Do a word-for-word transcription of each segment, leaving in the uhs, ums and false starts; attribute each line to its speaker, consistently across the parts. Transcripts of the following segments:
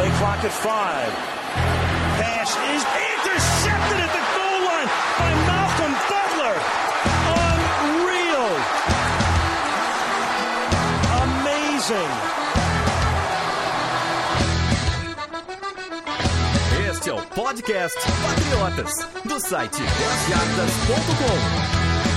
Speaker 1: Play clock at five. Pass is intercepted at the goal line by Malcolm Butler. Unreal. Amazing.
Speaker 2: Este é o podcast Patriotas, do site dez jardas ponto com.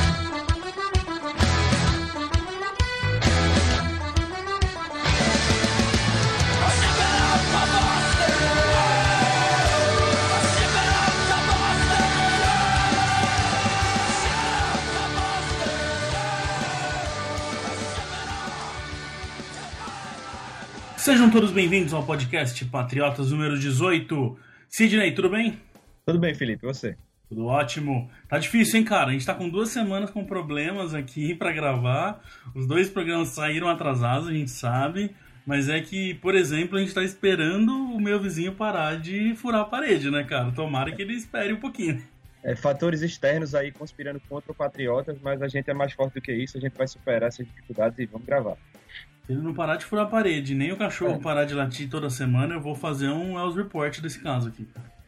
Speaker 3: Sejam todos bem-vindos ao podcast Patriotas número dezoito. Sidney, tudo bem?
Speaker 4: Tudo bem, Felipe, e você?
Speaker 3: Tudo ótimo. Tá difícil, hein, cara? A gente tá com duas semanas com problemas aqui pra gravar. Os dois programas saíram atrasados, a gente sabe. Mas é que, por exemplo, a gente tá esperando o meu vizinho parar de furar a parede, né, cara? Tomara que ele espere um pouquinho.
Speaker 4: É, fatores externos aí conspirando contra o Patriotas, mas a gente é mais forte do que isso, a gente vai superar essas dificuldades e vamos gravar.
Speaker 3: Se ele não parar de furar a parede, nem o cachorro é. parar de latir toda semana, eu vou fazer um Wells Report desse caso aqui.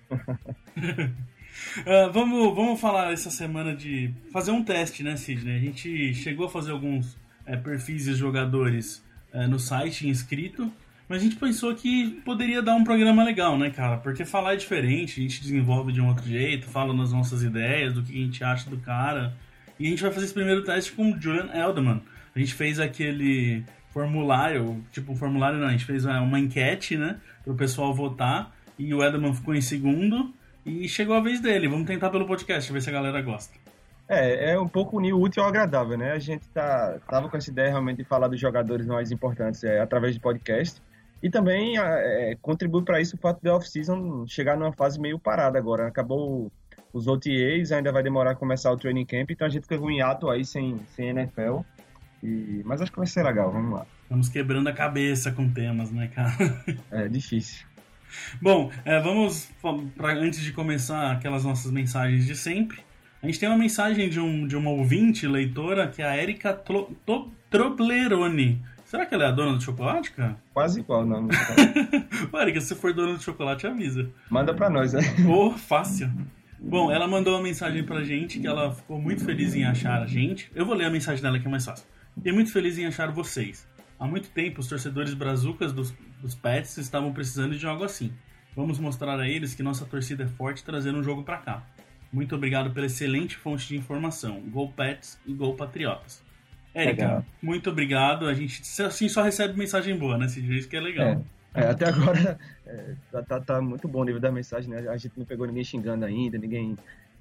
Speaker 3: uh, vamos, vamos falar essa semana de fazer um teste, né, Sidney? A gente chegou a fazer alguns é, perfis de jogadores é, no site inscrito, mas a gente pensou que poderia dar um programa legal, né, cara? Porque falar é diferente, a gente desenvolve de um outro jeito, fala nas nossas ideias, do que a gente acha do cara. E a gente vai fazer esse primeiro teste com o Julian Edelman. A gente fez aquele formulário, tipo um formulário não, a gente fez uma enquete, né, pro pessoal votar, e o Edelman ficou em segundo, e chegou a vez dele. Vamos tentar pelo podcast, ver se a galera gosta.
Speaker 4: É, é um pouco unir o útil ao agradável, né? A gente tá, tava com essa ideia realmente de falar dos jogadores mais importantes é, através de podcast, e também é, contribui para isso o fato de a off-season chegar numa fase meio parada agora. Acabou os O T As, ainda vai demorar a começar o training camp, então a gente ficou em hiato aí sem, sem N F L. E... Mas acho que vai ser legal, vamos lá.
Speaker 3: Vamos quebrando a cabeça com temas, né, cara?
Speaker 4: É difícil.
Speaker 3: Bom, é, vamos, pra, antes de começar aquelas nossas mensagens de sempre, a gente tem uma mensagem de, um, de uma ouvinte, leitora, que é a Erika Tlo, to, Troblerone. Será que ela é a dona do chocolate, cara?
Speaker 4: Quase igual o nome.
Speaker 3: Ô, Erika, se você for dona do chocolate, avisa.
Speaker 4: Manda pra nós, né?
Speaker 3: Ô, oh, fácil. Bom, ela mandou uma mensagem pra gente que ela ficou muito feliz em achar a gente. Eu vou ler a mensagem dela que é mais fácil. Fiquei muito feliz em achar vocês. Há muito tempo, os torcedores brazucas dos, dos Pets estavam precisando de algo assim. Vamos mostrar a eles que nossa torcida é forte trazendo um jogo pra cá. Muito obrigado pela excelente fonte de informação. Go Pets e Go Patriotas. Érica, legal. Muito obrigado. A gente assim só recebe mensagem boa, né? Isso que é legal.
Speaker 4: É, é, até agora é, tá, tá, tá muito bom o nível da mensagem, né? A gente não pegou ninguém xingando ainda, ninguém...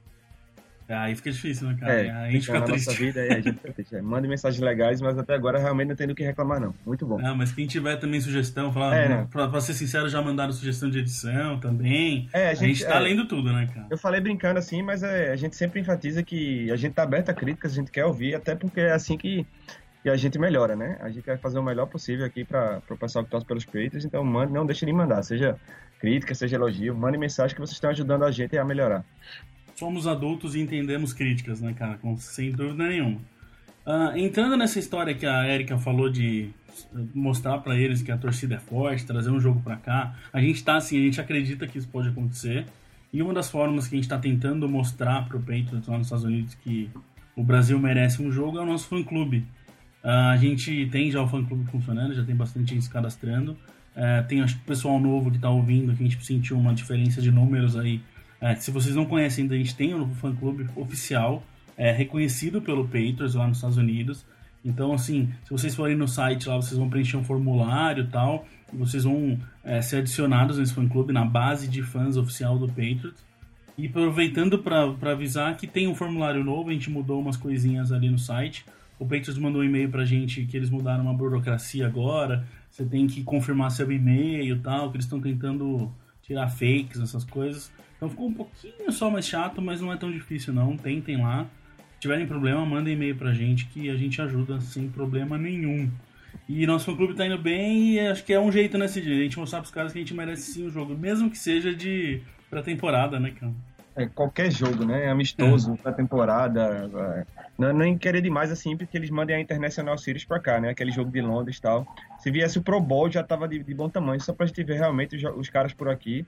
Speaker 3: Aí fica difícil, né, cara?
Speaker 4: É,
Speaker 3: a gente fica triste.
Speaker 4: Nossa vida, é, a gente fica triste. É, manda mensagens legais, mas até agora realmente não tem do que reclamar, não. Muito bom.
Speaker 3: Ah, mas quem tiver também sugestão, falar,
Speaker 4: é, né?
Speaker 3: pra, pra ser sincero, já mandaram sugestão de edição também.
Speaker 4: É, a, gente,
Speaker 3: a gente tá
Speaker 4: é,
Speaker 3: lendo tudo, né, cara?
Speaker 4: Eu falei brincando assim, mas é, a gente sempre enfatiza que a gente tá aberto a críticas, a gente quer ouvir, até porque é assim que, que a gente melhora, né? A gente quer fazer o melhor possível aqui para o pessoal que torce pelos Patriots, então mande, não deixe de mandar, seja crítica, seja elogio, mande mensagem que vocês estão ajudando a gente a melhorar.
Speaker 3: Somos adultos e entendemos críticas, né, cara? Com, sem dúvida nenhuma. Uh, entrando nessa história que a Erika falou de mostrar pra eles que a torcida é forte, trazer um jogo pra cá, a gente tá assim, a gente acredita que isso pode acontecer. E uma das formas que a gente tá tentando mostrar pro Patriots lá nos Estados Unidos que o Brasil merece um jogo é o nosso fã-clube. Uh, a gente tem já o fã-clube funcionando, já tem bastante gente se cadastrando. Uh, tem acho que o pessoal novo que tá ouvindo, que a gente sentiu uma diferença de números aí. É, se vocês não conhecem ainda, a gente tem um fã-clube oficial, é, reconhecido pelo Patriots lá nos Estados Unidos. Então, assim, se vocês forem no site lá, vocês vão preencher um formulário e tal, e vocês vão é, ser adicionados nesse fã-clube, na base de fãs oficial do Patriots. E aproveitando para avisar que tem um formulário novo, a gente mudou umas coisinhas ali no site. O Patriots mandou um e-mail pra gente que eles mudaram uma burocracia agora, você tem que confirmar seu e-mail e tal, que eles estão tentando tirar fakes, essas coisas. Então ficou um pouquinho só mais chato, mas não é tão difícil não. Tentem lá. Se tiverem problema, mandem e-mail pra gente que a gente ajuda sem problema nenhum. E nosso fã-clube tá indo bem e acho que é um jeito nesse dia. A gente mostrar pros caras que a gente merece sim o jogo, mesmo que seja de pré-temporada, né, cara?
Speaker 4: É, qualquer jogo, né? Amistoso, pra temporada. É. Não, nem querer demais, assim, porque eles mandem a International Series pra cá, né? Aquele jogo de Londres e tal. Se viesse o Pro Bowl, já tava de, de bom tamanho, só pra gente ver realmente os, os caras por aqui.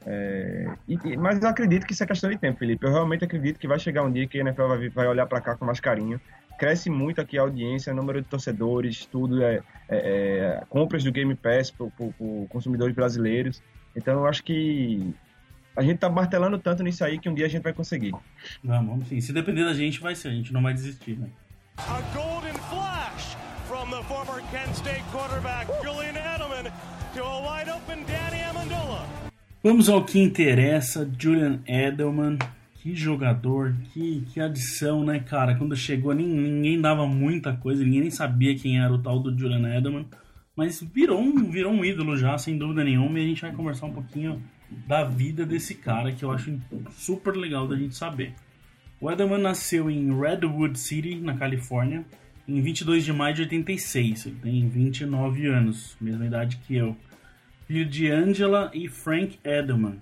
Speaker 4: É, e, mas eu acredito que isso é questão de tempo, Felipe. Eu realmente acredito que vai chegar um dia que a N F L vai, vai olhar pra cá com mais carinho. Cresce muito aqui a audiência, número de torcedores, tudo, é, é, é compras do Game Pass por consumidores brasileiros. Então eu acho que a gente tá martelando tanto nisso aí que um dia a gente vai conseguir.
Speaker 3: Vamos, vamos sim. Se depender da gente, vai ser. A gente não vai desistir, né?
Speaker 1: A golden flash from the former Kent State quarterback Julian Edelman to a wide open Danny Amendola.
Speaker 3: Vamos ao que interessa, Julian Edelman. Que jogador, que, que adição, né, cara? Quando chegou, ninguém, ninguém dava muita coisa, ninguém nem sabia quem era o tal do Julian Edelman. Mas virou um, virou um ídolo já, sem dúvida nenhuma, e a gente vai conversar um pouquinho da vida desse cara, que eu acho super legal da gente saber. O Edelman nasceu em Redwood City, na Califórnia, em vinte e dois de maio de oitenta e seis. Ele tem vinte e nove anos, mesma idade que eu. Filho de Angela e Frank Edelman.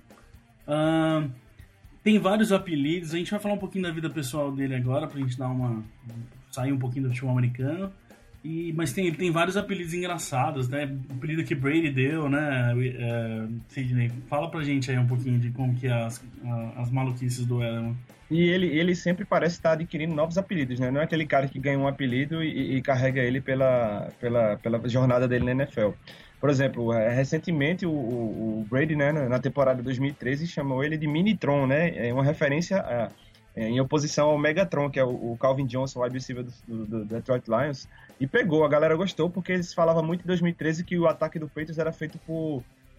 Speaker 3: Uh, tem vários apelidos, a gente vai falar um pouquinho da vida pessoal dele agora, pra gente dar uma... sair um pouquinho do futebol americano. E, mas tem, ele tem vários apelidos engraçados, né? O apelido que Brady deu, né? É, Sidney, fala pra gente aí um pouquinho de como que é as, as maluquices do Edelman.
Speaker 4: E ele, ele sempre parece estar adquirindo novos apelidos, né? Não é aquele cara que ganha um apelido e, e carrega ele pela, pela, pela jornada dele na N F L. Por exemplo, recentemente o, o Brady, né, na temporada dois mil e treze, chamou ele de Minitron, né? É uma referência a, é, em oposição ao Megatron, que é o, o Calvin Johnson, o wide receiver do, do, do Detroit Lions. E pegou, a galera gostou, porque eles falavam muito em dois mil e treze que o ataque do Patriots era feito por...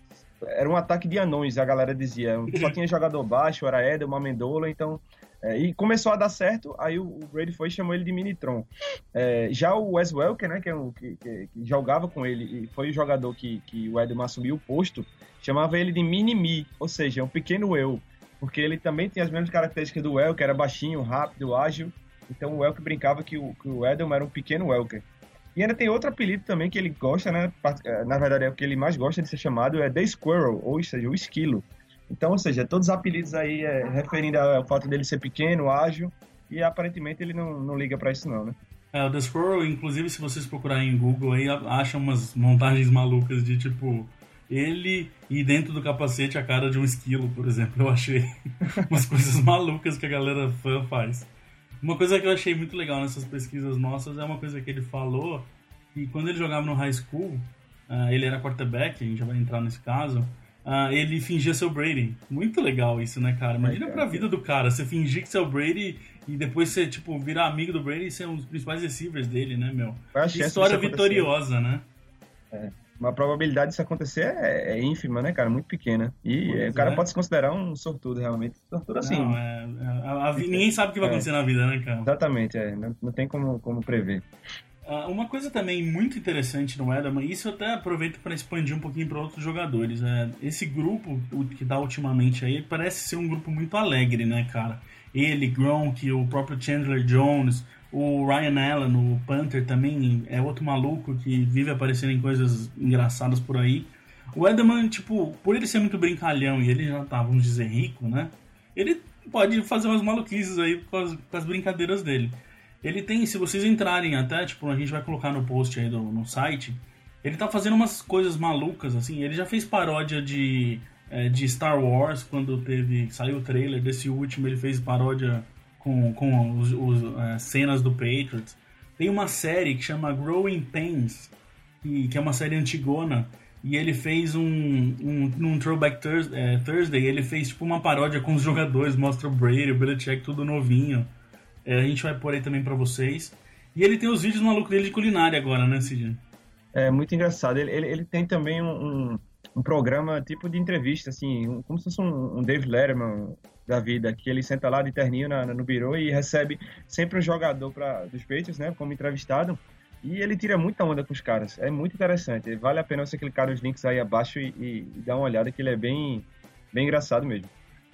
Speaker 4: Era um ataque de anões, a galera dizia. Só tinha jogador baixo, era Edelman, Amendola, então... É, e começou a dar certo, aí o, o Brady foi e chamou ele de Minitron. É, já o Wes Welker, né, que, é um, que, que, que jogava com ele e foi o jogador que, que o Edelman assumiu o posto, chamava ele de Mini-Me, ou seja, um pequeno eu, porque ele também tinha as mesmas características do Welker, era baixinho, rápido, ágil, então o Welker brincava que o, que o Edelman era um pequeno Welker. E ainda tem outro apelido também que ele gosta, né, na verdade é o que ele mais gosta de ser chamado, é The Squirrel, ou seja, o esquilo. Então, ou seja, todos os apelidos aí é, referindo ao fato dele ser pequeno, ágil, e aparentemente ele não, não liga pra isso não, né?
Speaker 3: É, o The Squirrel, inclusive, se vocês procurarem em Google aí, acham umas montagens malucas de, tipo, ele e dentro do capacete a cara de um esquilo, por exemplo. Eu achei umas coisas malucas que a galera fã faz. Uma coisa que eu achei muito legal nessas pesquisas nossas é uma coisa que ele falou, que quando ele jogava no high school, uh, ele era quarterback, a gente já vai entrar nesse caso... Uh, ele fingia ser o Brady. Muito legal isso, né, cara? Imagina pra vida do cara, você fingir que você é o Brady e depois você, tipo, virar amigo do Brady e ser um dos principais receivers dele, né, meu? Que história vitoriosa, né?
Speaker 4: É. Uma probabilidade disso acontecer é, é ínfima, né, cara? Muito pequena. E pois o cara é. pode se considerar um sortudo, realmente. Sortudo assim.
Speaker 3: Não, é, é, a, a, ninguém sabe o que vai acontecer é. na vida, né, cara?
Speaker 4: Exatamente, é. Não, não tem como, como prever.
Speaker 3: Uh, uma coisa também muito interessante no Edelman, isso eu até aproveito para expandir um pouquinho para outros jogadores. É, esse grupo que dá ultimamente aí parece ser um grupo muito alegre, né, cara? Ele, Gronk, o próprio Chandler Jones, o Ryan Allen, o Panther também é outro maluco que vive aparecendo em coisas engraçadas por aí. O Edelman, tipo, por ele ser muito brincalhão e ele já tá, vamos dizer, rico, né? Ele pode fazer umas maluquices aí com as, com as brincadeiras dele. Ele tem, se vocês entrarem até, tipo, a gente vai colocar no post aí do, no site, ele tá fazendo umas coisas malucas, assim, ele já fez paródia de, é, de Star Wars, quando teve, saiu o trailer desse último, ele fez paródia com, com os, os é, cenas do Patriots. Tem uma série que chama Growing Pains, que, que é uma série antigona, e ele fez um, um, um Throwback Thursday, é, Thursday, ele fez tipo uma paródia com os jogadores, mostra o Brady, o Belichick, tudo novinho. É, a gente vai pôr aí também pra vocês. E ele tem os vídeos malucos dele de culinária agora, né, Cid?
Speaker 4: É muito engraçado. Ele, ele, ele tem também um, um, um programa tipo de entrevista, assim, um, como se fosse um, um David Letterman da vida, que ele senta lá de terninho na, no birô e recebe sempre um jogador pra, dos Patriots, né, como entrevistado. E ele tira muita onda com os caras. É muito interessante. Vale a pena você clicar nos links aí abaixo e, e, e dar uma olhada, que ele é bem, bem engraçado mesmo.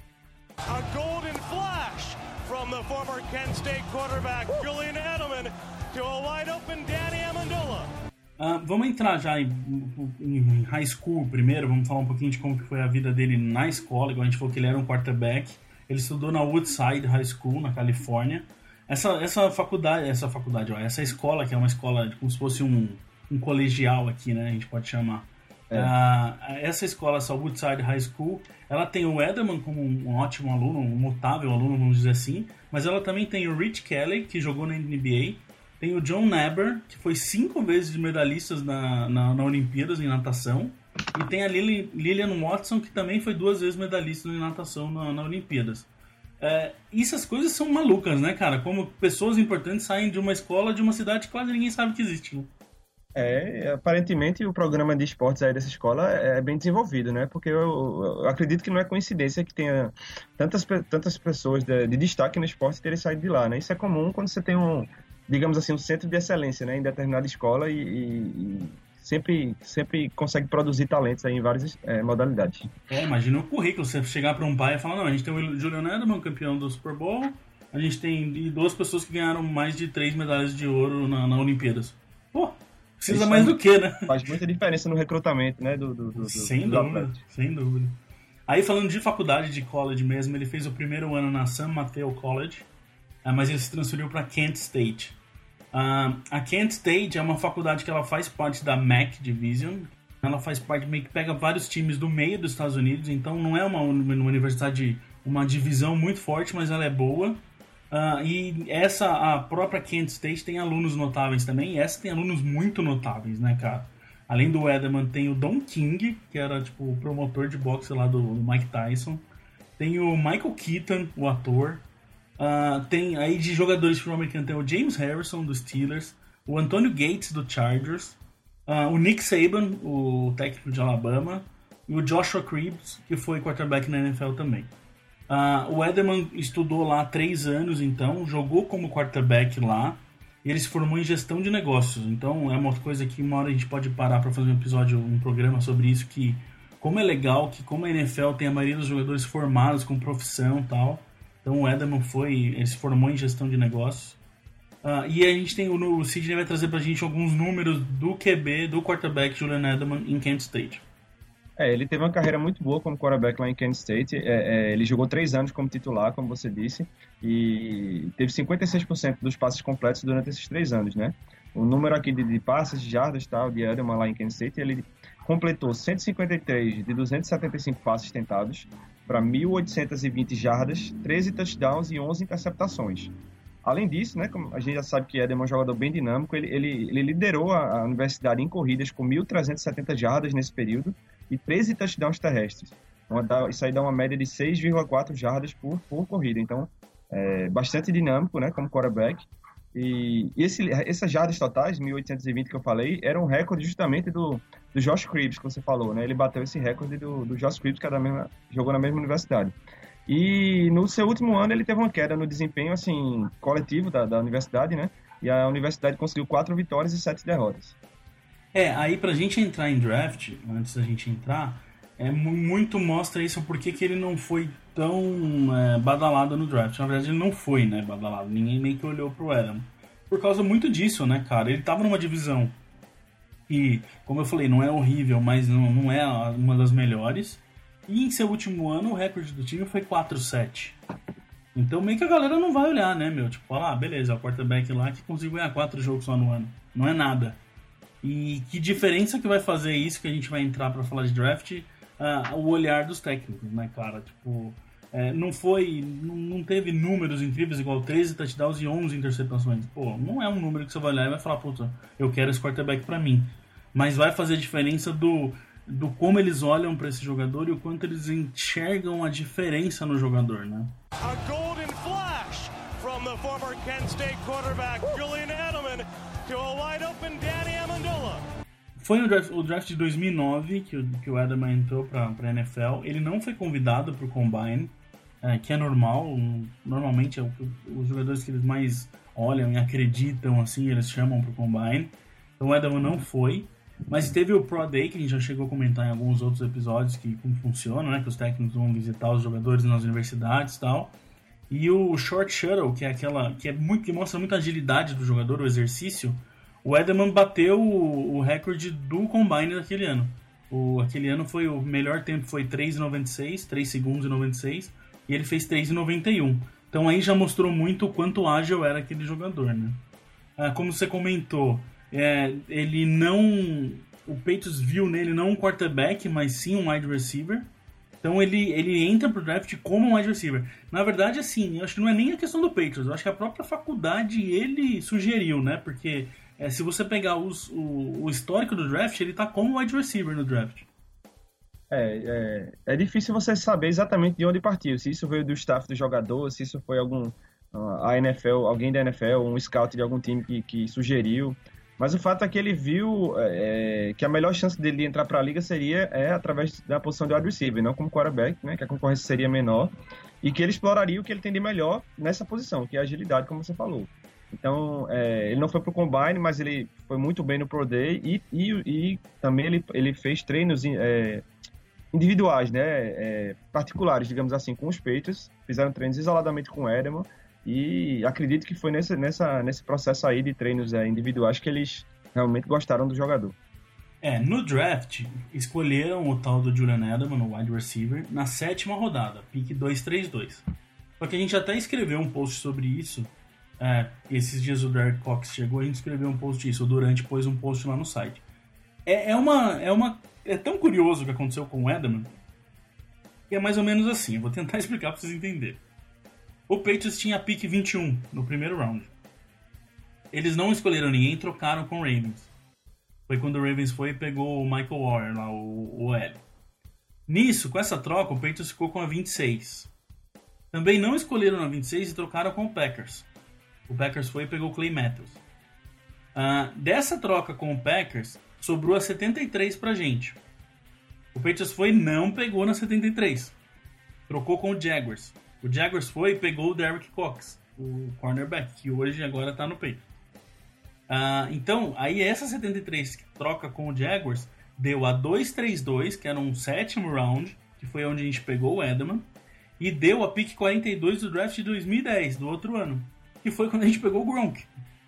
Speaker 1: A golden flash from the former Kent State quarterback Julian Edelman to a wide open Danny Amendola.
Speaker 3: Uh, vamos entrar já em, em high school primeiro, vamos falar um pouquinho de como que foi a vida dele na escola, igual a gente falou que ele era um quarterback. Ele estudou na Woodside High School, na Califórnia. Essa, essa faculdade, essa faculdade, ó, essa escola, que é uma escola como se fosse um, um colegial aqui, né? A gente pode chamar. É. Uh, essa escola, essa Woodside High School, ela tem o Edelman como um, um ótimo aluno, um notável aluno, vamos dizer assim, mas ela também tem o Rich Kelly, que jogou na N B A, tem o John Naber, que foi cinco vezes medalhista na, na, na Olimpíadas em natação, e tem a Lily, Lillian Watson, que também foi duas vezes medalhista em natação na, na Olimpíadas. É, essas coisas são malucas, né, cara? Como pessoas importantes saem de uma escola de uma cidade que quase ninguém sabe que existe, né?
Speaker 4: É, aparentemente o programa de esportes aí dessa escola é bem desenvolvido, né? Porque eu, eu acredito que não é coincidência que tenha tantas, tantas pessoas de, de destaque no esporte terem saído de lá, né? Isso é comum quando você tem um, digamos assim, um centro de excelência, né? Em determinada escola e, e, e sempre, sempre consegue produzir talentos aí em várias é, modalidades.
Speaker 3: É, imagina o currículo, você chegar para um pai e falar, não, a gente tem o Julian Edelman, campeão do Super Bowl, a gente tem duas pessoas que ganharam mais de três medalhas de ouro na, na Olimpíadas. Pô! Precisa mais do que, né?
Speaker 4: Faz muita diferença no recrutamento, né? Do, do, do,
Speaker 3: sem
Speaker 4: do
Speaker 3: dúvida, sem dúvida. Aí, falando de faculdade, de college mesmo, ele fez o primeiro ano na San Mateo College, mas ele se transferiu para Kent State. Uh, a Kent State é uma faculdade que ela faz parte da M A C Division. Ela faz parte, meio que pega vários times do meio dos Estados Unidos, então não é uma, uma universidade, uma divisão muito forte, mas ela é boa. Uh, e essa, a própria Kent State tem alunos notáveis também, e essa tem alunos muito notáveis, né, cara? Além do Edelman, tem o Don King, que era, tipo, o promotor de boxe lá do, do Mike Tyson. Tem o Michael Keaton, o ator. Uh, tem, aí de jogadores de futebol americano, tem o James Harrison, dos Steelers. O Antonio Gates, do Chargers. Uh, o Nick Saban, o técnico de Alabama. E o Joshua Cribbs, que foi quarterback na N F L também. Uh, o Edelman estudou lá há três anos, então, jogou como quarterback lá, e ele se formou em gestão de negócios. Então, é uma coisa que uma hora a gente pode parar para fazer um episódio, um programa sobre isso, que como é legal, que como a N F L tem a maioria dos jogadores formados com profissão e tal. Então, o Edelman foi, ele se formou em gestão de negócios. Uh, e a gente tem, o, o Sidney vai trazer pra gente alguns números do Q B, do quarterback Julian Edelman em Kent State.
Speaker 4: É, ele teve uma carreira muito boa como quarterback lá em Kent State. É, é, ele jogou três anos como titular, como você disse, e teve cinquenta e seis por cento dos passes completos durante esses três anos, né? O número aqui de, de passes, de jardas, tal, de Edelman lá em Kent State, ele completou cento e cinquenta e três de duzentos e setenta e cinco passes tentados para mil oitocentas e vinte jardas, treze touchdowns e onze interceptações. Além disso, né, como a gente já sabe que Edelman é um jogador bem dinâmico, ele, ele, ele liderou a, a universidade em corridas com mil trezentas e setenta jardas nesse período e treze touchdowns terrestres. Então, dá, isso aí dá uma média de seis vírgula quatro jardas por, por corrida. Então, é bastante dinâmico, né, como quarterback. E esse, essas jardas totais, mil oitocentas e vinte que eu falei, eram um recorde justamente do, do Josh Cribbs, que você falou, né? Ele bateu esse recorde do, do Josh Cribbs, que era mesma, jogou na mesma universidade. E no seu último ano ele teve uma queda no desempenho assim, coletivo da, da universidade, né? E a universidade conseguiu quatro vitórias e sete derrotas.
Speaker 3: É, aí pra gente entrar em draft, antes da gente entrar, é, muito mostra isso porque que ele não foi tão é, badalado no draft. Na verdade ele não foi, né, badalado. Ninguém meio que olhou pro Edelman. Por causa muito disso, né, cara? Ele tava numa divisão que, como eu falei, não é horrível, mas não, não é uma das melhores. E em seu último ano, o recorde do time foi quatro a sete. Então meio que a galera não vai olhar, né, meu? Tipo, falar, ah, beleza, é o quarterback lá que conseguiu ganhar quatro jogos só no ano. Não é nada. E que diferença que vai fazer isso, que a gente vai entrar pra falar de draft, uh, o olhar dos técnicos, né, cara? Tipo, é, não foi, não, não teve números incríveis igual treze touchdowns e onze interceptações. Pô, não é um número que você vai olhar e vai falar, puta, eu quero esse quarterback pra mim. Mas vai fazer diferença do... do como eles olham para esse jogador e o quanto eles enxergam a diferença no jogador, né?
Speaker 1: A golden flash from the former Kent State quarterback Julian Edelman to a wide open Danny Amendola.
Speaker 3: Foi no draft, o draft de dois mil e nove que o, que o Edelman entrou para a N F L. Ele não foi convidado para o Combine, é, que é normal. Um, normalmente é o, os jogadores que eles mais olham e acreditam, assim, eles chamam para o Combine. Então o Edelman não foi. Mas teve o Pro Day, que a gente já chegou a comentar em alguns outros episódios, que como funciona, né? Que os técnicos vão visitar os jogadores nas universidades e tal. E o Short Shuttle, que é aquela que, é muito, que mostra muita agilidade do jogador, o exercício. O Edelman bateu o, o recorde do Combine daquele ano. O, aquele ano foi o melhor tempo, foi três e noventa e seis, três segundos e noventa e seis. e ele fez três e noventa e um. Então aí já mostrou muito o quanto ágil era aquele jogador, né? Ah, como você comentou, é, ele não... O Patriots viu nele não um quarterback, mas sim um wide receiver. Então ele, ele entra pro draft como um wide receiver. Na verdade, assim, eu acho que não é nem a questão do Patriots. Eu acho que a própria faculdade ele sugeriu, né? Porque é, se você pegar os, o, o histórico do draft, ele tá como wide receiver no draft.
Speaker 4: É, é, é difícil você saber exatamente de onde partiu. Se isso veio do staff do jogador, se isso foi algum a N F L, alguém da N F L, um scout de algum time que, que sugeriu. Mas o fato é que ele viu é, que a melhor chance dele entrar para a liga seria é, através da posição de wide receiver, não como quarterback, né, que a concorrência seria menor, e que ele exploraria o que ele tem de melhor nessa posição, que é a agilidade, como você falou. Então, é, ele não foi para o Combine, mas ele foi muito bem no Pro Day, e, e, e também ele, ele fez treinos é, individuais, né, é, particulares, digamos assim, com os Patriots, fizeram treinos isoladamente com o Edelman, e acredito que foi nesse, nessa, nesse processo aí de treinos é, individuais que eles realmente gostaram do jogador.
Speaker 3: É, no draft, escolheram o tal do Julian Edelman, no wide receiver, na sétima rodada, pick duzentos e trinta e dois. Só que a gente até escreveu um post sobre isso, é, esses dias o Derek Cox chegou, a gente escreveu um post disso, o Durante pôs um post lá no site. É, é, uma, é, uma, é tão curioso o que aconteceu com o Edelman, que é mais ou menos assim, eu vou tentar explicar para vocês entenderem. O Patriots tinha a pick vinte e um no primeiro round. Eles não escolheram ninguém, trocaram com o Ravens. Foi quando o Ravens foi e pegou o Michael Warren, lá, o, o L. Nisso, com essa troca, o Patriots ficou com a vinte e seis. Também não escolheram na vinte e seis e trocaram com o Packers. O Packers foi e pegou o Clay Matthews. Uh, dessa troca com o Packers, sobrou a setenta e três pra gente. O Patriots foi e não pegou na setenta e três. Trocou com o Jaguars. O Jaguars foi e pegou o Derek Cox, o cornerback, que hoje agora tá no Patriots. Uh, então, aí essa setenta e três que troca com o Jaguars deu a duzentos e trinta e dois, que era um sétimo round, que foi onde a gente pegou o Edelman, e deu a pick quarenta e dois do draft de dois mil e dez, do outro ano, que foi quando a gente pegou o Gronk.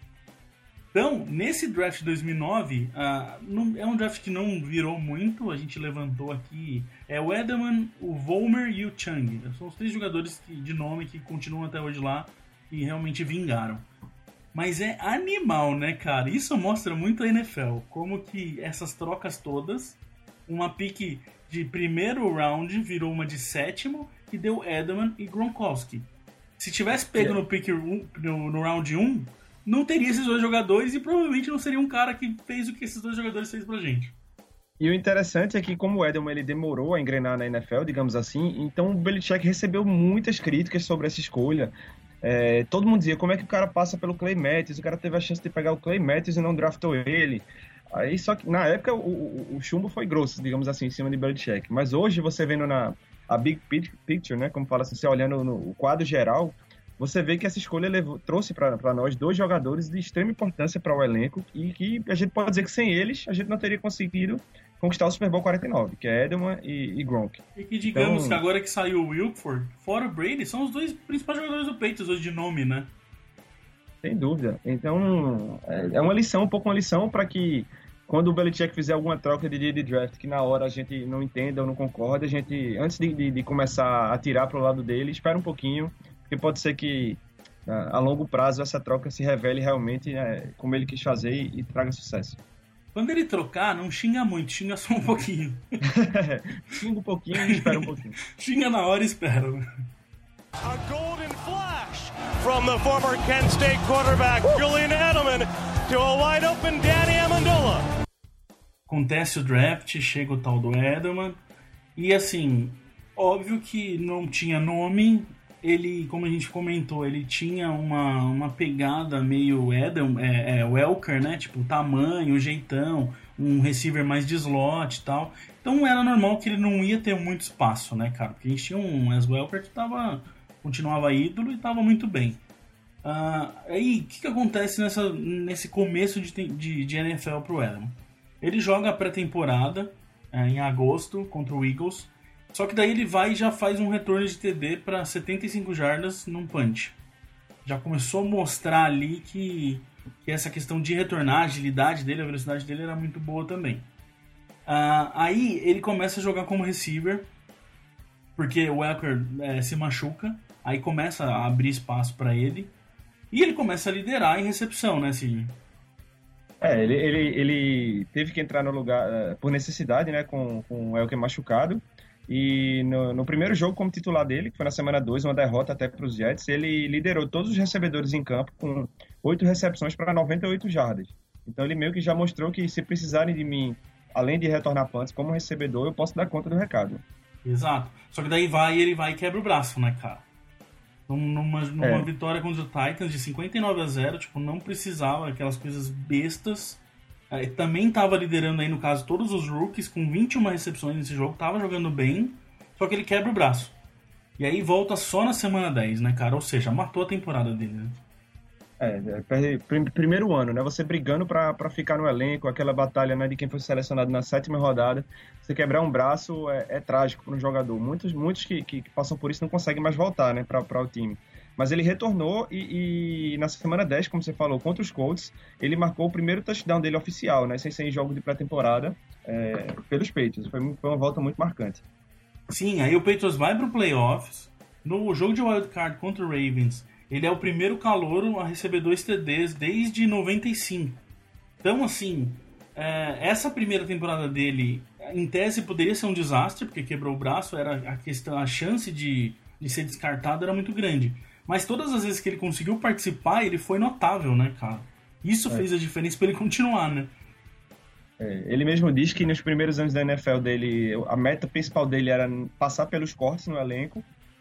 Speaker 3: Então, nesse draft de dois mil e nove, uh, não, é um draft que não virou muito, a gente levantou aqui, é o Edelman, o Vollmer e o Chung. São os três jogadores que, de nome que continuam até hoje lá e realmente vingaram. Mas é animal, né, cara? Isso mostra muito a N F L, como que essas trocas todas, uma pick de primeiro round virou uma de sétimo, que deu Edelman e Gronkowski. Se tivesse pego no, pick, no, no round um, não teria esses dois jogadores e provavelmente não seria um cara que fez o que esses dois jogadores fez pra gente.
Speaker 4: E o interessante é que como o Edelman ele demorou a engrenar na N F L, digamos assim, então o Belichick recebeu muitas críticas sobre essa escolha. É, todo mundo dizia, como é que o cara passa pelo Clay Matthews? O cara teve a chance de pegar o Clay Matthews e não draftou ele. Aí, só que na época o, o, o chumbo foi grosso, digamos assim, em cima de Belichick. Mas hoje você vendo na a big picture, né, como fala assim, você olhando no, no quadro geral, você vê que essa escolha levou, trouxe para nós dois jogadores de extrema importância para o elenco e que a gente pode dizer que sem eles a gente não teria conseguido conquistar o Super Bowl quarenta e nove, que é Edelman e, e Gronk.
Speaker 3: E que digamos
Speaker 4: então,
Speaker 3: que agora que saiu o Wilford, fora o Brady, são os dois principais jogadores do Patriots hoje de nome, né?
Speaker 4: Sem dúvida. Então, é uma lição, um pouco uma lição para que quando o Belichick fizer alguma troca de dia de draft que na hora a gente não entenda ou não concorda, a gente, antes de, de, de começar a tirar para o lado dele, espera um pouquinho, porque pode ser que a longo prazo essa troca se revele realmente é, como ele quis fazer e, e traga sucesso.
Speaker 3: Quando ele trocar, não xinga muito, xinga só um pouquinho.
Speaker 4: Xinga um pouquinho e espera um pouquinho.
Speaker 3: Xinga na hora e espera.
Speaker 1: A golden flash from the former Kent State quarterback Julian Edelman to a wide open Danny Amendola.
Speaker 3: Acontece o draft, chega o tal do Edelman e assim, óbvio que não tinha nome. Ele, como a gente comentou, ele tinha uma, uma pegada meio Edel, é, é, Welker, né? Tipo, tamanho, jeitão, um receiver mais de slot e tal. Então era normal que ele não ia ter muito espaço, né, cara? Porque a gente tinha um Wes Welker que tava, continuava ídolo e tava muito bem. Uh, aí, o que, que acontece nessa, nesse começo de, de, de N F L pro Edelman? Ele joga a pré-temporada é, em agosto contra o Eagles. Só que daí ele vai e já faz um retorno de T D para setenta e cinco jardas num punch. Já começou a mostrar ali que, que essa questão de retornar, a agilidade dele, a velocidade dele era muito boa também. Uh, aí ele começa a jogar como receiver porque o Welker é, se machuca, aí começa a abrir espaço para ele, e ele começa a liderar em recepção, né, Cid?
Speaker 4: É, ele, ele, ele teve que entrar no lugar uh, por necessidade, né, com, com o Welker machucado, e no, no primeiro jogo como titular dele, que foi na semana dois, uma derrota até para os Jets, ele liderou todos os recebedores em campo com oito recepções para noventa e oito jardas. Então ele meio que já mostrou que se precisarem de mim, além de retornar punts como recebedor, eu posso dar conta do recado.
Speaker 3: Exato. Só que daí vai ele vai e quebra o braço, né, cara? Numa, numa
Speaker 4: É.
Speaker 3: vitória contra o Titans de cinquenta e nove a zero, tipo, não precisava aquelas coisas bestas. É, também tava liderando aí, no caso, todos os rookies com vinte e uma recepções nesse jogo, tava jogando bem, só que ele quebra o braço. E aí volta só na semana dez, né, cara? Ou seja, matou a temporada dele, né?
Speaker 4: É, é, pr- primeiro ano, né? Você brigando pra, pra ficar no elenco, aquela batalha, né, de quem foi selecionado na sétima rodada. Você quebrar um braço é, é trágico para um jogador. Muitos, muitos que, que passam por isso não conseguem mais voltar, né, pra, pra o time. Mas ele retornou e, e na semana dez, como você falou, contra os Colts, ele marcou o primeiro touchdown dele oficial, né? Sem ser em jogo de pré-temporada, é, pelos Patriots. Foi, foi uma volta muito marcante.
Speaker 3: Sim, aí o Patriots vai pro playoffs. No jogo de wildcard contra o Ravens, ele é o primeiro calouro a receber dois T Ds desde noventa e cinco. Então, assim, é, essa primeira temporada dele, em tese, poderia ser um desastre, porque quebrou o braço, era a questão, a chance de, de ser descartado era muito grande. Mas todas as vezes que ele conseguiu participar, ele foi notável, né, cara? Isso
Speaker 4: É.
Speaker 3: fez a diferença pra ele continuar, né?
Speaker 4: É, ele mesmo diz que nos primeiros anos da N F L dele, a meta principal dele era passar pelos cortes no elenco.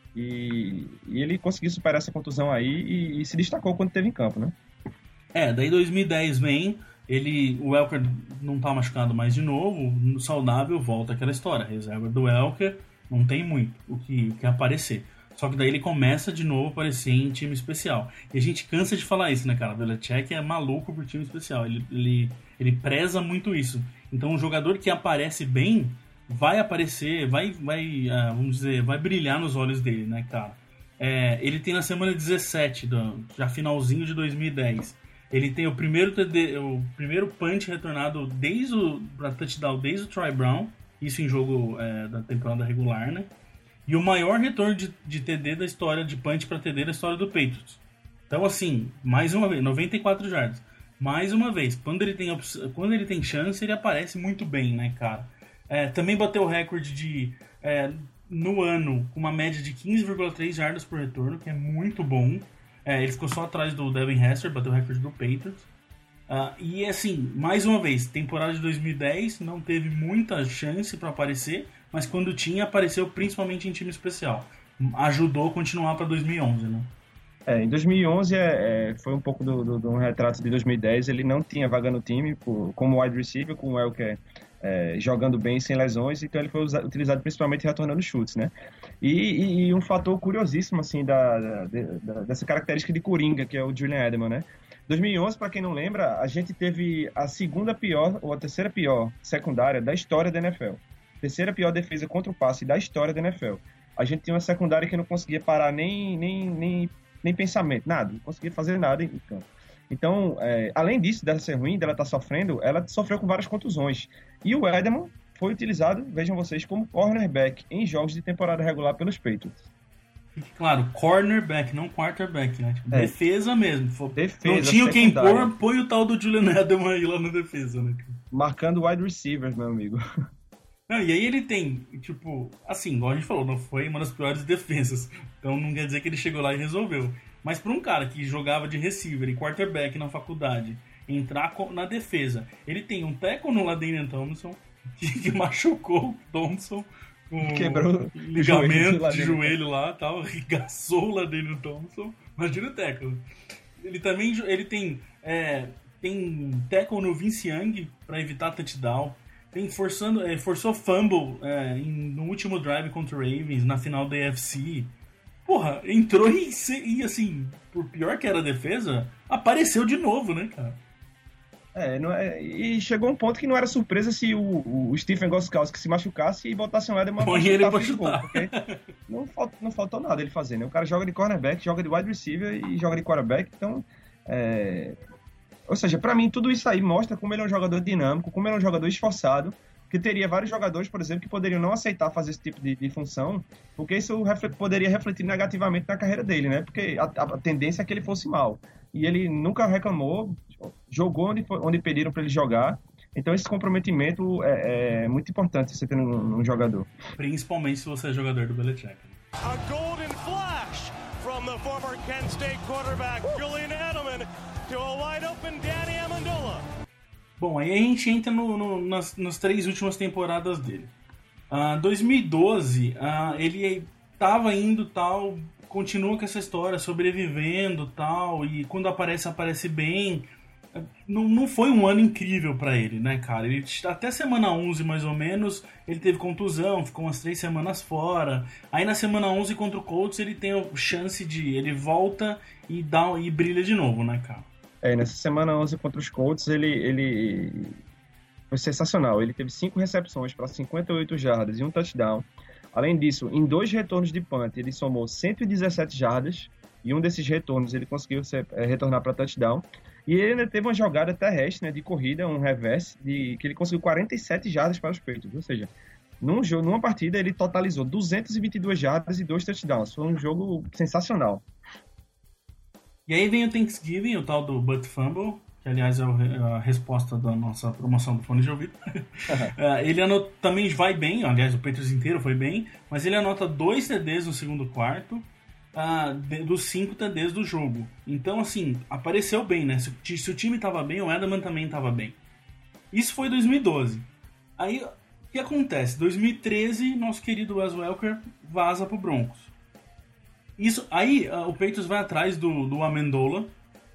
Speaker 4: E, e ele conseguiu superar essa contusão aí e, e se destacou quando esteve em campo, né?
Speaker 3: É, daí dois mil e dez vem, ele, o Welker não tá machucado mais de novo, saudável, volta aquela história. Reserva do Welker, não tem muito o que, o que aparecer. Só que daí ele começa de novo a aparecer em time especial. E a gente cansa de falar isso, né, cara? O Belichick é maluco por time especial. Ele, ele, ele preza muito isso. Então, um jogador que aparece bem vai aparecer, vai, vai uh, vamos dizer, vai brilhar nos olhos dele, né, cara? É, ele tem na semana dezessete, do, já finalzinho de dois mil e dez, ele tem o primeiro, T D, o primeiro punch retornado desde o, pra touchdown desde o Troy Brown, isso em jogo é, da temporada regular, né? E o maior retorno de, de T D da história, de punch para T D da história do Patriots. Então, assim, mais uma vez, noventa e quatro jardas. Mais uma vez, quando ele tem, quando ele tem chance, ele aparece muito bem, né, cara? É, também bateu o recorde de, é, no ano, com uma média de quinze vírgula três jardas por retorno, que é muito bom. É, ele ficou só atrás do Devin Hester, bateu o recorde do Patriots. Uh, e assim, mais uma vez, temporada de dois mil e dez não teve muita chance para aparecer, mas quando tinha, apareceu principalmente em time especial. Ajudou a continuar para dois mil e onze, né?
Speaker 4: É, em dois mil e onze é, é, foi um pouco do, do, do um retrato de dois mil e dez. Ele não tinha vaga no time por, como wide receiver, com o Welker é, jogando bem sem lesões, então ele foi usa, utilizado principalmente retornando chutes, né? E, e, e um fator curiosíssimo assim da, da, da, dessa característica de Coringa, que é o Julian Edelman, né? dois mil e onze, para quem não lembra, a gente teve a segunda pior ou a terceira pior secundária da história da N F L. Terceira pior defesa contra o passe da história da N F L. A gente tinha uma secundária que não conseguia parar nem, nem, nem, nem pensamento, nada, não conseguia fazer nada em campo. Então, é, além disso, dela ser ruim, dela estar sofrendo, ela sofreu com várias contusões. E o Edelman foi utilizado, vejam vocês, como cornerback em jogos de temporada regular pelos Patriots.
Speaker 3: Claro, cornerback, não quarterback, né? Tipo,
Speaker 4: É.
Speaker 3: defesa mesmo. For-
Speaker 4: Defesa,
Speaker 3: não tinha quem
Speaker 4: secundária.
Speaker 3: pôr, põe o tal do Julian Edelman aí lá na defesa, né?
Speaker 4: Marcando wide receivers, meu amigo.
Speaker 3: Não, e aí ele tem, tipo, assim, igual a gente falou, não foi uma das piores defesas. Então não quer dizer que ele chegou lá e resolveu. Mas para um cara que jogava de receiver e quarterback na faculdade, entrar co- na defesa, ele tem um tackle no LaDainian Tomlinson, que, que machucou o Thompson, o
Speaker 4: Quebrou o
Speaker 3: ligamento
Speaker 4: joelho do
Speaker 3: de
Speaker 4: LaDainian.
Speaker 3: joelho lá, tal, arregaçou o LaDainian Tomlinson. Imagina o tackle. Ele também jo- ele tem, é, tem tackle no Vince Young para evitar touchdown. Tem forçando, é, forçou fumble é, em- no último drive contra o Ravens, na final da A F C. Porra, entrou e, se- e assim, por pior que era a defesa, apareceu de novo, né, cara?
Speaker 4: É, não é, e chegou um ponto que não era surpresa se o, o Stephen Gostkowski se machucasse e botasse um Edelman
Speaker 3: Põe ele pra
Speaker 4: field goal,
Speaker 3: chutar.
Speaker 4: porque não, faltou, não faltou nada ele fazer, né? O cara joga de cornerback, joga de wide receiver e joga de quarterback, então... É... Ou seja, pra mim, tudo isso aí mostra como ele é um jogador dinâmico, como ele é um jogador esforçado, que teria vários jogadores, por exemplo, que poderiam não aceitar fazer esse tipo de, de função, porque isso reflet, poderia refletir negativamente na carreira dele, né? Porque a, a tendência é que ele fosse mal. E ele nunca reclamou, jogou onde, onde pediram para ele jogar. Então esse comprometimento é, é muito importante você ter um, um jogador.
Speaker 3: Principalmente se você é jogador do Belichick.
Speaker 1: A golden flash from the former Kent State quarterback Julian Edelman to a wide open Danny Amendola.
Speaker 3: Bom, aí a gente entra no, no, nas, nas três últimas temporadas dele. Uh, dois mil e doze, uh, ele tava indo tal, continua com essa história, sobrevivendo tal, e quando aparece, aparece bem. Não, não foi um ano incrível pra ele, né, cara? Ele, até semana onze, mais ou menos, ele teve contusão, ficou umas três semanas fora. Aí na semana onze contra o Colts, ele tem a chance de... Ele volta e, dá, e brilha de novo, né, cara?
Speaker 4: É, nessa semana onze contra os Colts, ele, ele foi sensacional. Ele teve cinco recepções para cinquenta e oito jardas e um touchdown. Além disso, em dois retornos de punt, ele somou cento e dezessete jardas. E um desses retornos ele conseguiu ser, é, retornar para touchdown. E ele ainda teve uma jogada terrestre, né, de corrida, um reverse, de, que ele conseguiu quarenta e sete jardas para os Patriots. Ou seja, num jogo, numa partida ele totalizou duzentas e vinte e duas jardas e dois touchdowns. Foi um jogo sensacional.
Speaker 3: E aí vem o Thanksgiving, o tal do Butt Fumble, que aliás é a resposta da nossa promoção do fone de ouvido. Ele anota, também vai bem, aliás o Patriots inteiro foi bem, mas ele anota dois T Ds no segundo quarto, Uh, de, dos cinco T Ds do jogo. Então, assim, apareceu bem, né? Se, se o time tava bem, o Edelman também tava bem. Isso foi dois mil e doze. Aí, o que acontece? dois mil e treze, nosso querido Wes Welker vaza pro Broncos. Isso, aí, uh, o Patriots vai atrás do, do Amendola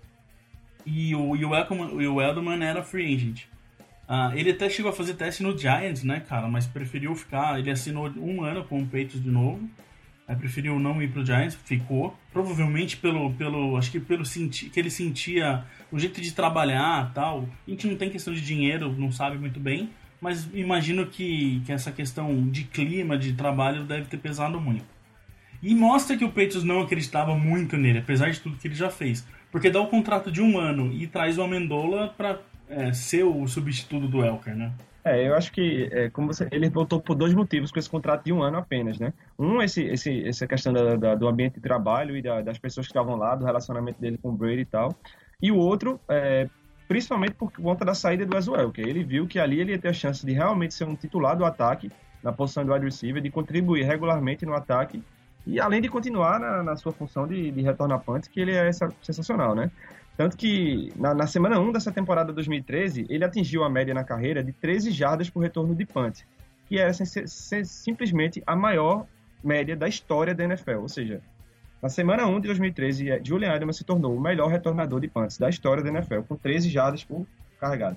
Speaker 3: e o, e, o Elkman, e o Edelman era free agent. Uh, ele até chegou a fazer teste no Giants, né, cara? Mas preferiu ficar... Ele assinou um ano com o Patriots de novo. Aí preferiu não ir pro Giants, ficou. Provavelmente pelo, pelo acho que pelo senti, que ele sentia o jeito de trabalhar e tal. A gente não tem questão de dinheiro, não sabe muito bem, mas imagino que, que essa questão de clima, de trabalho, deve ter pesado muito. E mostra que o Patriots não acreditava muito nele, apesar de tudo que ele já fez. Porque dá o contrato de um ano e traz o Amendola pra é, ser o substituto do Welker, né?
Speaker 4: É, eu acho que é, como você, ele voltou por dois motivos com esse contrato de um ano apenas, né? Um, esse, esse, essa questão da, da, do ambiente de trabalho e da, das pessoas que estavam lá, do relacionamento dele com o Brady e tal. E o outro, é, principalmente por conta da saída do Wes Welker. Ele viu que ali ele ia ter a chance de realmente ser um titular do ataque, na posição de wide receiver, de contribuir regularmente no ataque, e além de continuar na, na sua função de, de retornar punts, que ele é sensacional, né? Tanto que na, na semana um dessa temporada dois mil e treze, ele atingiu a média na carreira de treze jardas por retorno de punt, que era simplesmente a maior média da história da N F L. Ou seja, na semana um de dois mil e treze, Julian Edelman se tornou o melhor retornador de punts da história da N F L, com treze jardas por carregado.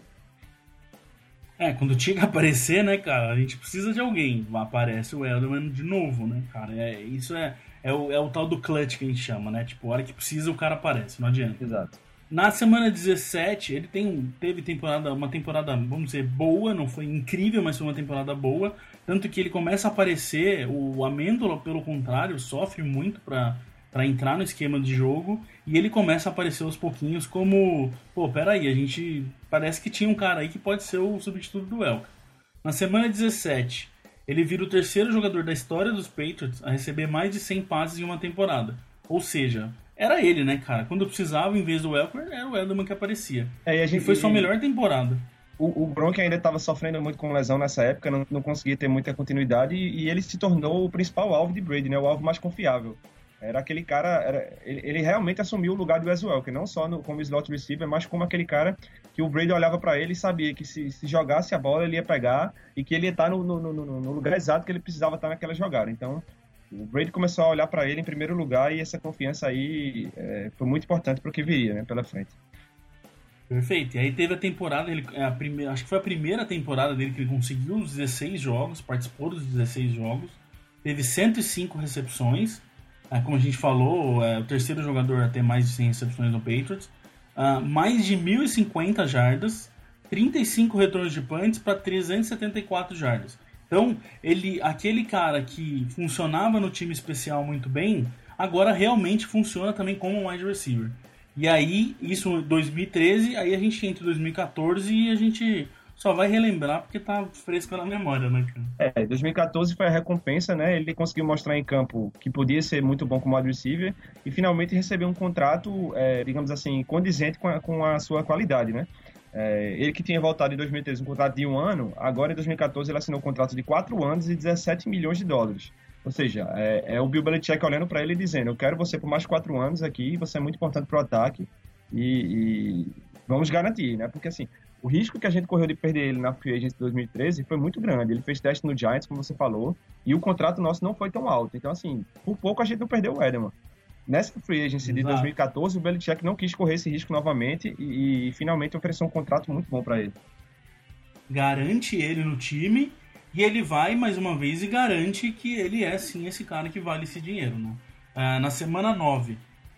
Speaker 3: É, quando tinha que aparecer, né, cara, a gente precisa de alguém. Aparece o Edelman de novo, né, cara? É, isso é, é, o, é o tal do clutch que a gente chama, né? Tipo, a hora que precisa, o cara aparece, não adianta.
Speaker 4: Exato.
Speaker 3: Na semana dezessete, ele tem, teve temporada, uma temporada, vamos dizer, boa, não foi incrível, mas foi uma temporada boa. Tanto que ele começa a aparecer, o Amendola, pelo contrário, sofre muito pra, pra entrar no esquema de jogo. E ele começa a aparecer aos pouquinhos como, pô, peraí, a gente parece que tinha um cara aí que pode ser o substituto do Welker. Na semana dezessete, ele vira o terceiro jogador da história dos Patriots a receber mais de cem passes em uma temporada. Ou seja... Era ele, né, cara? Quando precisava, em vez do Welker, era o Edelman que aparecia. É, e, a gente, e foi sua melhor temporada.
Speaker 4: O, o Gronk ainda estava sofrendo muito com lesão nessa época, não, não conseguia ter muita continuidade, e, e ele se tornou o principal alvo de Brady, né? O alvo mais confiável. Era aquele cara... Era, ele, ele realmente assumiu o lugar do Wes Welker, não só no, como slot receiver, mas como aquele cara que o Brady olhava para ele e sabia que se, se jogasse a bola, ele ia pegar, e que ele ia estar no, no, no, no lugar exato que ele precisava estar naquela jogada. Então... O Brady começou a olhar para ele em primeiro lugar e essa confiança aí é, foi muito importante para o que viria, né, pela frente.
Speaker 3: Perfeito. E aí teve a temporada, ele, a primeira, acho que foi a primeira temporada dele que ele conseguiu os dezesseis jogos, participou dos dezesseis jogos, teve cento e cinco recepções, é, como a gente falou, é o terceiro jogador a ter mais de cem recepções no Patriots, uh, mais de mil e cinquenta jardas, trinta e cinco retornos de punts para trezentas e setenta e quatro jardas. Então, ele, aquele cara que funcionava no time especial muito bem, agora realmente funciona também como um wide receiver. E aí, isso em dois mil e treze, aí a gente entra em dois mil e quatorze e a gente só vai relembrar porque tá fresco na memória, né, cara?
Speaker 4: É, dois mil e quatorze foi a recompensa, né? Ele conseguiu mostrar em campo que podia ser muito bom como wide receiver e finalmente recebeu um contrato, é, digamos assim, condizente com a, com a sua qualidade, né? É, ele que tinha voltado em dois mil e treze um contrato de um ano, agora em dois mil e quatorze ele assinou um contrato de quatro anos e dezessete milhões de dólares. Ou seja, é, é o Bill Belichick olhando para ele e dizendo: eu quero você por mais quatro anos aqui, você é muito importante para o ataque e, e vamos garantir, né? Porque assim, o risco que a gente correu de perder ele na Free Agency de dois mil e treze foi muito grande. Ele fez teste no Giants, como você falou, e o contrato nosso não foi tão alto. Então, assim, por pouco a gente não perdeu o Edelman. Nessa Free Agency de dois mil e quatorze, o Belichick não quis correr esse risco novamente e, e finalmente ofereceu um contrato muito bom para ele.
Speaker 3: Garante ele no time e ele vai, mais uma vez, e garante que ele é, sim, esse cara que vale esse dinheiro, né? Ah, na semana nove,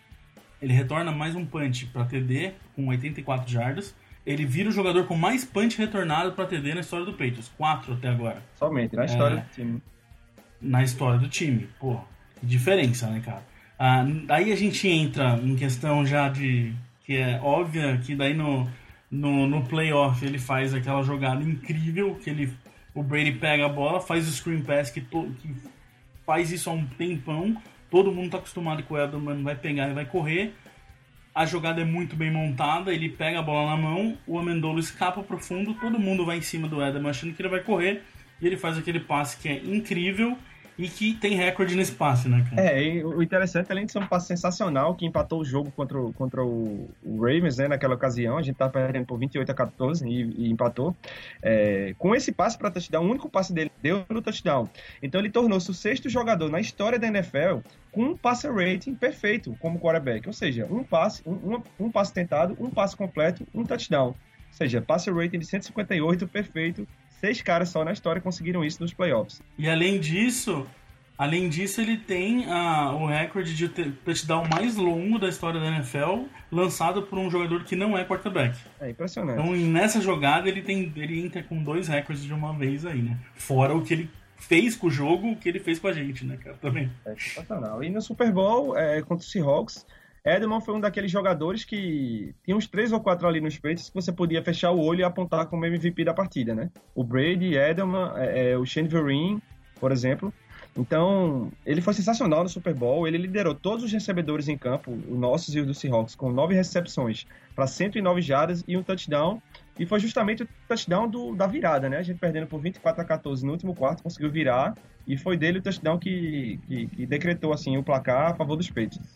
Speaker 3: ele retorna mais um punch para T D com oitenta e quatro jardas. Ele vira o jogador com mais punch retornado para T D na história do Patriots. Quatro até agora.
Speaker 4: Somente, na história
Speaker 3: é,
Speaker 4: do time.
Speaker 3: Na história do time. Pô, que diferença, né, cara? Ah, aí a gente entra em questão já de... que é óbvia, que daí no, no, no playoff ele faz aquela jogada incrível, que ele, o Brady pega a bola, faz o screen pass, que, to, que faz isso há um tempão. Todo mundo tá acostumado com o Edelman, vai pegar e vai correr. A jogada é muito bem montada, ele pega a bola na mão, o Amendola escapa pro fundo, todo mundo vai em cima do Edelman achando que ele vai correr, e ele faz aquele passe que é incrível e que tem recorde nesse passe, né, cara?
Speaker 4: É, e o interessante, além de ser um passe sensacional, que empatou o jogo contra o, contra o, o Ravens, né, naquela ocasião, a gente tava perdendo por vinte e oito a quatorze e, e empatou. É, com esse passe para touchdown, o único passe dele deu no touchdown. Então ele tornou-se o sexto jogador na história da N F L com um passe rating perfeito como quarterback. Ou seja, um passe, um, um, um passe tentado, um passe completo, um touchdown. Ou seja, passe rating de cento e cinquenta e oito perfeito. Seis caras só na história conseguiram isso nos playoffs.
Speaker 3: E além disso, além disso ele tem ah, o recorde de touchdown mais longo da história da N F L, lançado por um jogador que não é quarterback.
Speaker 4: É impressionante.
Speaker 3: Então nessa jogada ele, tem, ele entra com dois recordes de uma vez aí, né? Fora o que ele fez com o jogo, o que ele fez com a gente, né, cara? Também.
Speaker 4: É sensacional. E no Super Bowl, é, contra o Seahawks, Edelman foi um daqueles jogadores que tinha uns três ou quatro ali nos peitos que você podia fechar o olho e apontar como M V P da partida, né? O Brady, Edelman, é, é, o Shane Vereen, por exemplo. Então, ele foi sensacional no Super Bowl. Ele liderou todos os recebedores em campo, os nossos e os do Seahawks, com nove recepções para cento e nove jardas e um touchdown. E foi justamente o touchdown do, da virada, né? A gente perdendo por vinte e quatro a quatorze no último quarto, conseguiu virar. E foi dele o touchdown que, que, que decretou assim, o placar a favor dos Patriots.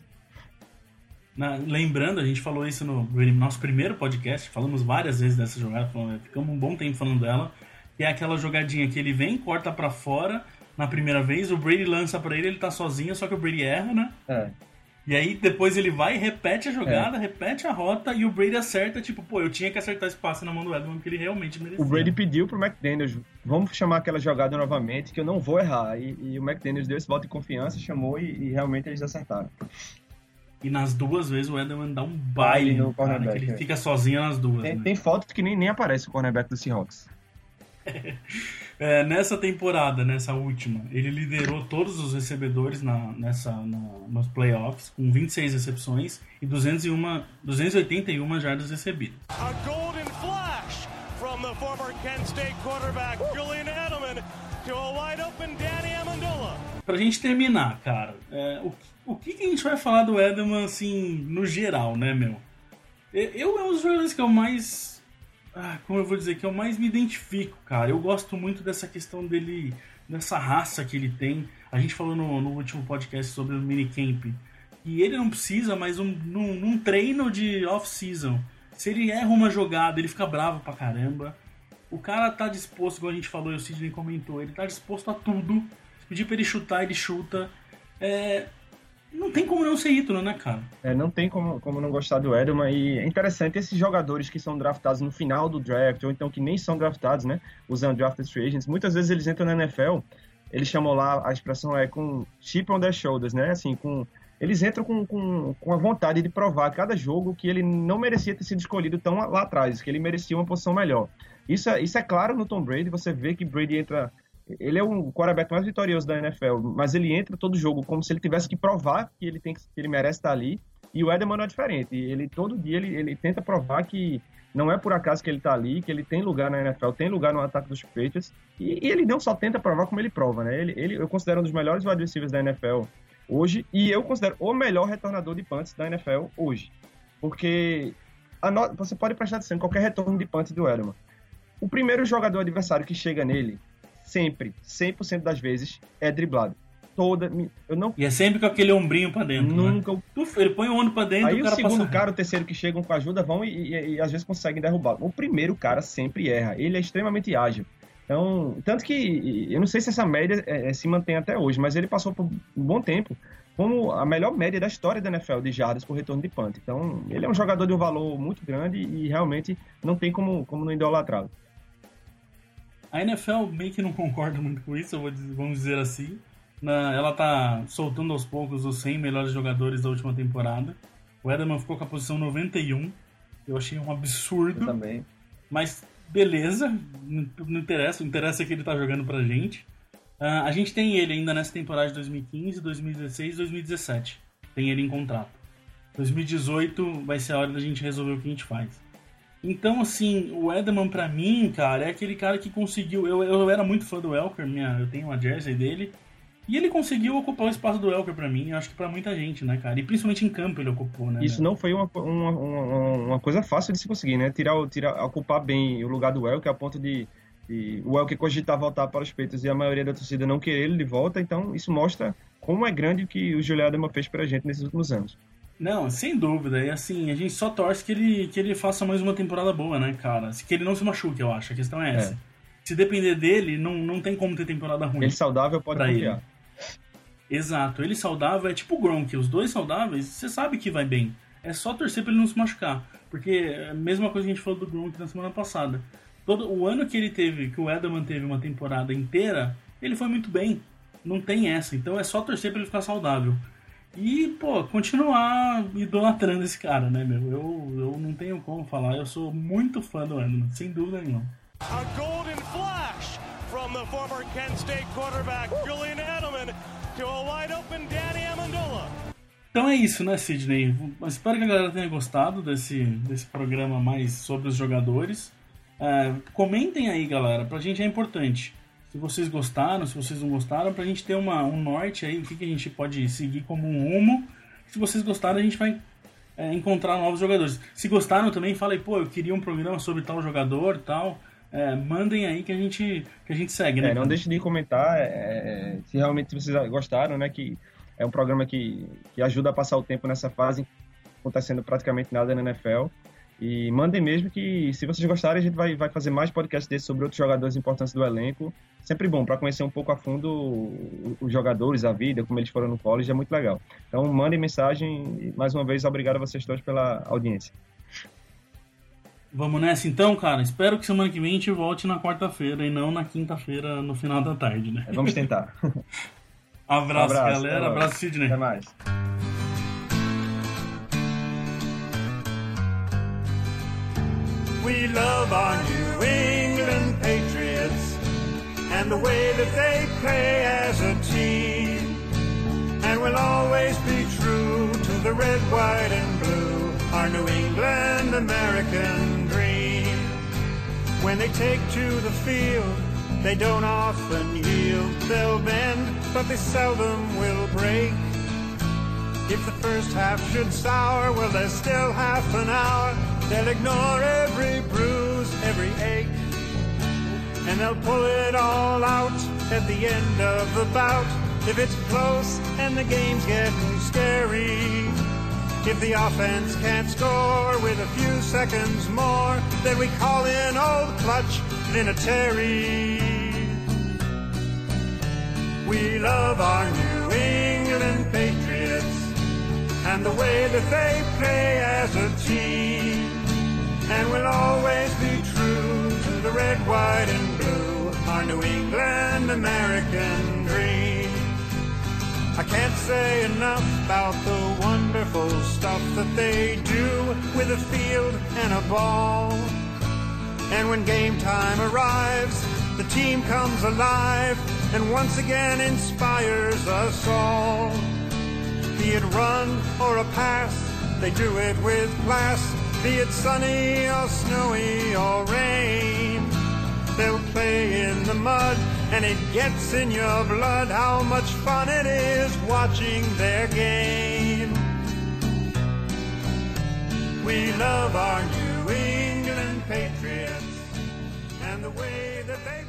Speaker 3: Na, lembrando, a gente falou isso no nosso primeiro podcast, falamos várias vezes dessa jogada, falando, ficamos um bom tempo falando dela, que é aquela jogadinha que ele vem, corta pra fora na primeira vez, o Brady lança pra ele, ele tá sozinho, só que o Brady erra, né?
Speaker 4: É.
Speaker 3: E aí depois ele vai, repete a jogada, é. repete a rota e o Brady acerta, tipo, pô, eu tinha que acertar esse passe na mão do Edelman, porque ele realmente merecia.
Speaker 4: O Brady pediu pro McDaniels, vamos chamar aquela jogada novamente, que eu não vou errar. E, e o McDaniels deu esse voto de confiança, chamou e, e realmente eles acertaram.
Speaker 3: E nas duas vezes o Edelman dá um baile no cornerback, que ele é. fica sozinho nas duas.
Speaker 4: Tem,
Speaker 3: né?
Speaker 4: tem fotos que nem, nem aparece o cornerback do Seahawks.
Speaker 3: É, nessa temporada, nessa última, ele liderou todos os recebedores na, nessa, na, nos playoffs, com vinte e seis recepções e duzentos e oitenta e uma jardas recebidas.
Speaker 1: A golden flash from the former Kent State quarterback Julian Edelman to a wide open Danny Amendola.
Speaker 3: Pra gente terminar, cara, é, o, o que, que a gente vai falar do Edelman, assim, no geral, né, meu? Eu é um dos jogadores que eu mais... Ah, como eu vou dizer, que eu mais me identifico, cara. Eu gosto muito dessa questão dele, dessa raça que ele tem. A gente falou no, no último podcast sobre o minicamp. E ele não precisa, mas um, num, num treino de off-season, se ele erra uma jogada, ele fica bravo pra caramba. O cara tá disposto, igual a gente falou e o Sidney comentou, ele tá disposto a tudo. Se pedir pra ele chutar, ele chuta. É... Não tem como não ser ídolo, né, cara?
Speaker 4: É, não tem como, como não gostar do Edelman. E é interessante, esses jogadores que são draftados no final do draft, ou então que nem são draftados, né, os undrafted free agents, muitas vezes eles entram na N F L, eles chamam lá, a expressão é com chip on their shoulders, né, assim, com... Eles entram com, com, com a vontade de provar a cada jogo que ele não merecia ter sido escolhido tão lá atrás, que ele merecia uma posição melhor. Isso é, isso é claro no Tom Brady, você vê que Brady entra... Ele é o quarterback mais vitorioso da N F L, mas ele entra todo jogo como se ele tivesse que provar que ele, tem que, que ele merece estar ali. E o Edelman não é diferente. Ele, todo dia ele, ele tenta provar que Não é por acaso que ele tá ali, que ele tem lugar na N F L, tem lugar no ataque dos Patriots, e, e ele não só tenta provar como ele prova, né? Ele, ele, eu considero um dos melhores wide receivers da N F L hoje, e eu considero o melhor retornador de punts da N F L hoje. Porque a no... você pode prestar atenção em qualquer retorno de punts do Edelman. O primeiro jogador adversário que chega nele, sempre, cem por cento das vezes, é driblado. Toda, eu não...
Speaker 3: E é sempre com aquele ombrinho pra dentro.
Speaker 4: Nunca.
Speaker 3: Né? Ele põe o ombro pra dentro
Speaker 4: Aí
Speaker 3: e o
Speaker 4: o
Speaker 3: cara
Speaker 4: segundo
Speaker 3: passa...
Speaker 4: cara, o terceiro que chegam com ajuda vão e, e, e às vezes conseguem derrubar. O primeiro cara sempre erra. Ele é extremamente ágil. Então, tanto que eu não sei se essa média é, se mantém até hoje, mas ele passou por um bom tempo como a melhor média da história da N F L de jardas por retorno de punt. Então, ele é um jogador de um valor muito grande e realmente não tem como, como não idolatrá-lo.
Speaker 3: A N F L meio que não concorda muito com isso, eu vou dizer, vamos dizer assim. Na, ela tá soltando aos poucos os cem melhores jogadores da última temporada. O Edelman ficou com a posição noventa e um. Eu achei um absurdo.
Speaker 4: Eu também.
Speaker 3: Mas beleza, não, não interessa. O interessa é que ele tá jogando pra gente. Uh, a gente tem ele ainda nessa temporada de dois mil e quinze, dois mil e dezesseis e dois mil e dezessete. Tem ele em contrato. dois mil e dezoito vai ser a hora da gente resolver o que a gente faz. Então, assim, o Edelman pra mim, cara, é aquele cara que conseguiu... Eu, eu era muito fã do Welker, minha, eu tenho uma jersey dele. E ele conseguiu ocupar o espaço do Welker pra mim, eu acho que pra muita gente, né, cara? E principalmente em campo ele ocupou, né?
Speaker 4: Isso
Speaker 3: né?
Speaker 4: não foi uma, uma, uma, uma coisa fácil de se conseguir, né? Tirar, tirar, ocupar bem o lugar do Welker a ponto de, de o Welker cogitar voltar para os Patriots e a maioria da torcida não querer ele de volta. Então, isso mostra como é grande o que o Julian Edelman fez pra gente nesses últimos anos.
Speaker 3: Não, sem dúvida. E assim, a gente só torce que ele, que ele faça mais uma temporada boa, né, cara? Que ele não se machuque, eu acho. A questão é essa. É. Se depender dele, não, não tem como ter temporada ruim.
Speaker 4: Ele saudável pode confiar.
Speaker 3: Ele. Exato. Ele saudável é tipo o Gronk. Os dois saudáveis, você sabe que vai bem. É só torcer pra ele não se machucar. Porque é a mesma coisa que a gente falou do Gronk na semana passada. Todo, o ano que ele teve, que o Edelman teve uma temporada inteira, ele foi muito bem. Não tem essa. Então é só torcer pra ele ficar saudável. E, pô, continuar idolatrando esse cara, né, meu? Eu, eu não tenho como falar. Eu sou muito fã do Edelman, sem dúvida nenhuma.
Speaker 1: A golden flash from the former Kent State quarterback Julian Edelman to a wide open Danny Amendola.
Speaker 3: Então é isso, né, Sidney? Eu espero que a galera tenha gostado desse, desse programa mais sobre os jogadores. É, comentem aí, galera, pra gente é importante. Se vocês gostaram, se vocês não gostaram, pra gente ter uma, um norte aí, o que, que a gente pode seguir como um rumo. Se vocês gostaram, a gente vai é, encontrar novos jogadores. Se gostaram também, fala aí, pô, eu queria um programa sobre tal jogador e tal. É, mandem aí que a gente, que a gente segue, né?
Speaker 4: É, não deixe de comentar é, se realmente vocês gostaram, né? Que é um programa que, que ajuda a passar o tempo nessa fase, acontecendo praticamente nada na N F L. E mandem mesmo que, se vocês gostarem, a gente vai, vai fazer mais podcasts desses sobre outros jogadores importantes do elenco. Sempre bom, para conhecer um pouco a fundo os jogadores, a vida, como eles foram no college, é muito legal. Então, mandem mensagem e, mais uma vez, obrigado a vocês todos pela audiência.
Speaker 3: Vamos nessa então, cara? Espero que semana que vem a gente volte na quarta-feira e não na quinta-feira, no final da tarde, né?
Speaker 4: Vamos tentar.
Speaker 3: Abraço,
Speaker 4: um abraço,
Speaker 3: galera. Abraço, Sidney.
Speaker 4: Até mais.
Speaker 1: We love our New England Patriots and the way that they play as a team. And we'll always be true to the red, white, and blue, our New England American dream. When they take to the field, they don't often yield. They'll bend, but they seldom will break. If the first half should sour, well, there's still half an hour. They'll ignore every bruise, every ache, and they'll pull it all out at the end of the bout. If it's close and the game's getting scary, if the offense can't score with a few seconds more, then we call in old clutch Vinatieri. We love our New England Patriots and the way that they play as a team. And we'll always be true to the red, white, and blue, our New England American dream. I can't say enough about the wonderful stuff that they do with a field and a ball. And when game time arrives, the team comes alive and once again inspires us all. Be it run or a pass, they do it with class. be it sunny or snowy or rain. They'll play in the mud, and it gets in your blood how much fun it is watching their game. We love our New England Patriots and the way that they